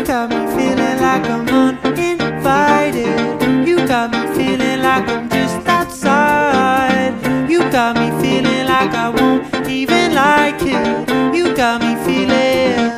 got me feeling like I'm uninvited. You got me feeling like I'm just outside. You got me feeling like I won't even like it. You got me feeling.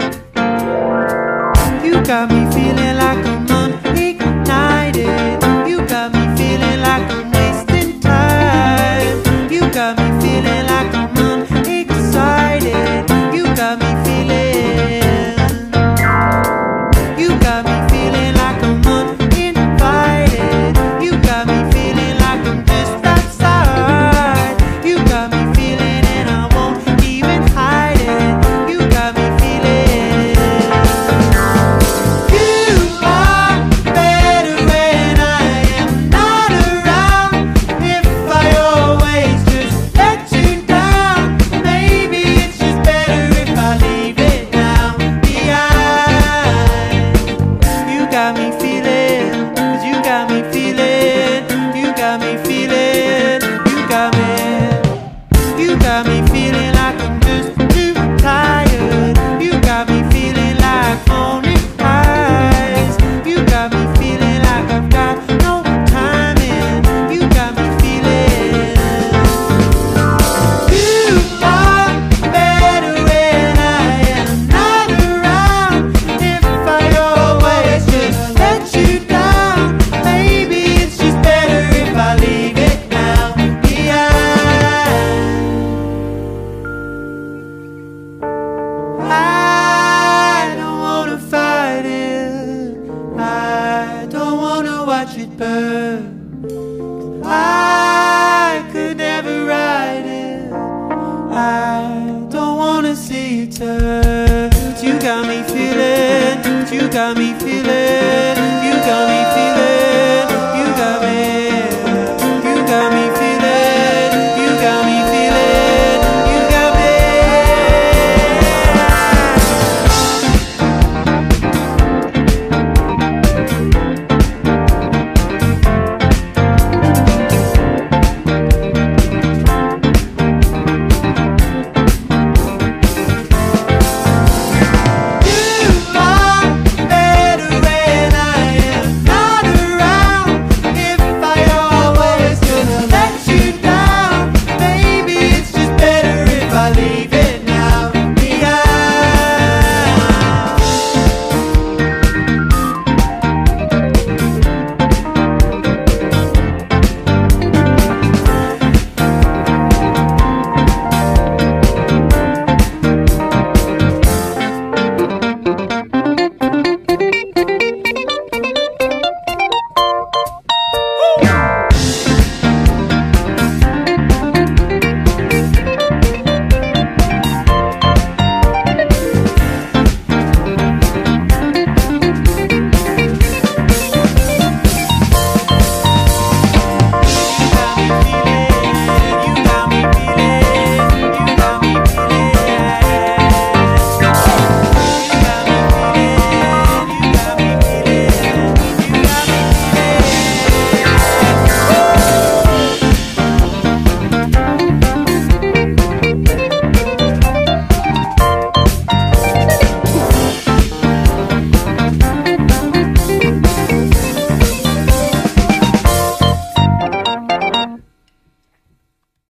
You got me feeling like I'm unignited. You got me feeling like I'm wasting time. You got me feeling like I'm unexcited. You got me feeling. You got me feeling like I'm uninvited. You got me feeling like I'm just outside. You got me feeling and I won't even hide it. You got me feeling. You are better when I am not around. If I always just let you down, maybe it's just better if I leave it now behind. You got me feeling, 'cause you got me feeling. You got me feeling. You got me feeling like I'm just too tired. You got me feeling like only eyes. You got me feeling like I've got no timing. You got me feeling. You are better when I am not around. If I always just let you down, maybe it's just better if I leave it now behind. I don't wanna fight it. I don't wanna watch it burn. I could never ride it. I don't wanna see it turn. You got me feeling. You got me feeling. You got me